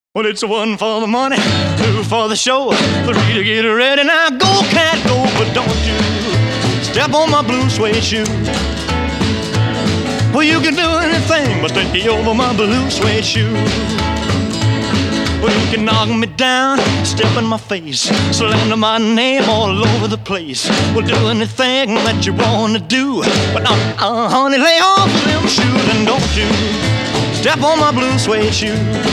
Well, it's one for the money, two for the show, three to get ready. Now go, cat, go, but don't you step on my blue suede shoe. Well, you can do anything but take over my blue suede shoe. Well, you can knock me down, step in my face, slander my name all over the place. Well, do anything that you wanna do, but honey, lay off them shoes and don't you step on my blue suede shoe.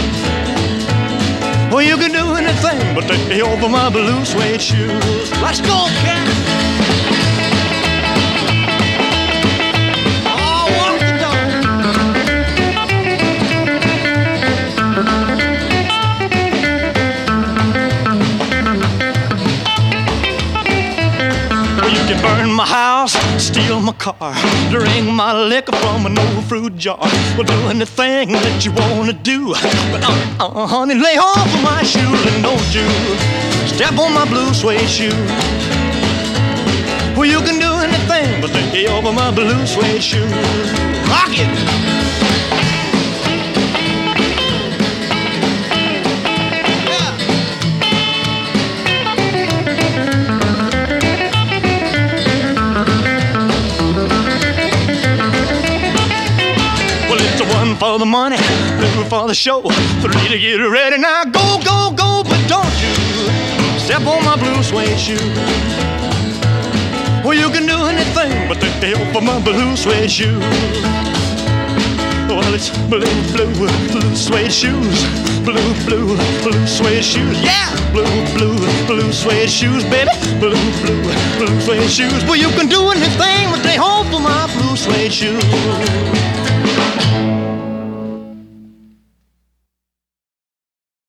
Well, you can do anything but take over my blue suede shoes. Let's go, cat! Oh, walk the dog. Well, you can burn my house, steal my car, drink my liquor from an old fruit jar. Well, do anything that you wanna do, but honey, lay off of my shoes and don't you step on my blue suede shoe. Well, you can do anything but take over my blue suede shoe. Rock it! One for the money, two for the show, three to get ready. Now go, go, go, but don't you step on my blue suede shoe. Well, you can do anything but take over my blue suede shoe. Well, it's blue, blue, blue suede shoes. Blue, blue, blue suede shoes. Yeah! Blue, blue, blue suede shoes, baby. Blue, blue, blue suede shoes. Well, you can do anything but take over my blue suede shoes.